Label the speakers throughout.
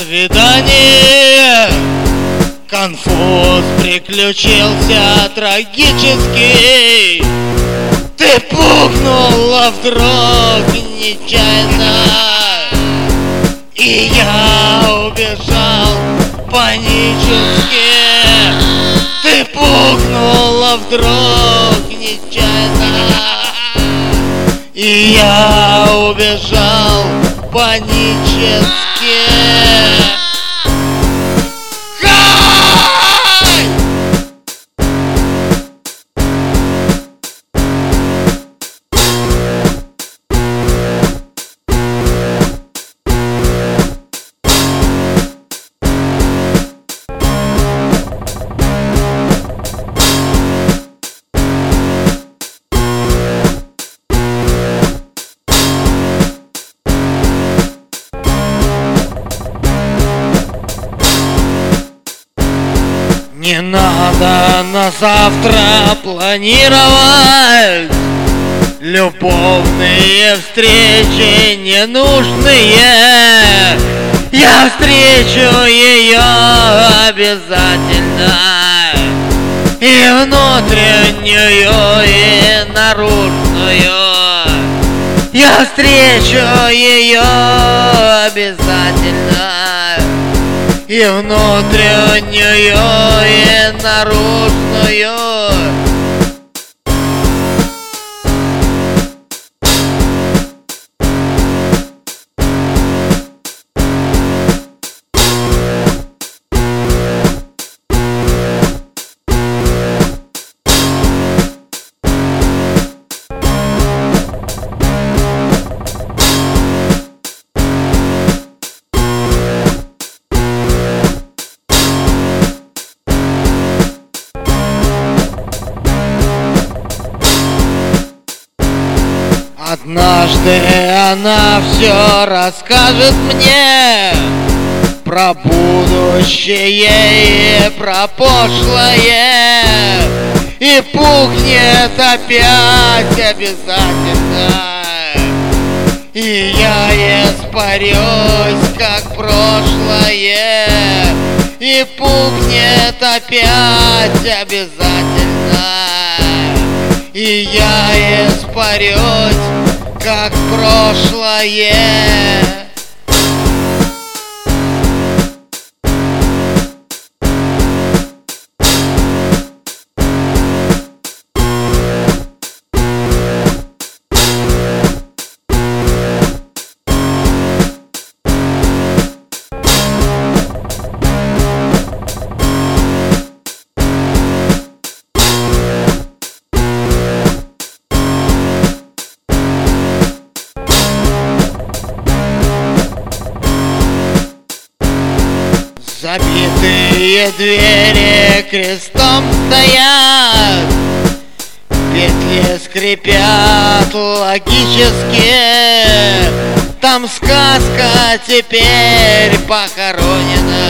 Speaker 1: свидание. Конфуз приключился трагический. Ты пукнула вдруг нечаянно, и я убежал панически. Ты пукнула вдруг нечаянно, и я убежал панически. Не надо на завтра планировать любовные встречи ненужные. Я встречу ее обязательно, и внутреннюю, и наружную. Я встречу ее обязательно, и внутреннюю, и наружную. Однажды она все расскажет мне про будущее и про прошлое, и пухнет опять обязательно, и я испарюсь, как прошлое, и пухнет опять обязательно, и я испарюсь, как прошлое. Забитые двери крестом стоят, петли скрипят логически. Там сказка теперь похоронена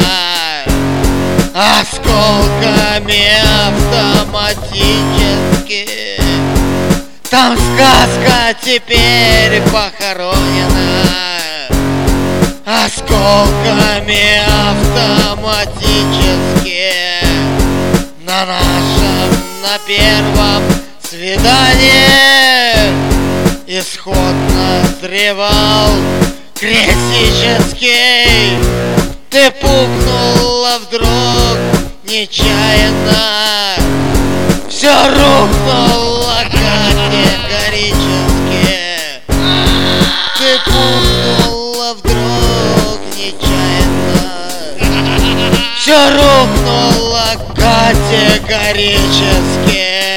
Speaker 1: осколками автоматически. Там сказка теперь похоронена осколками автоматически. На нашем, на первом свидании исход назревал критический. Ты пукнула вдруг нечаянно, все рухнуло категорически. Ты пукнула вдруг нечаянно, все рухнуло категорически.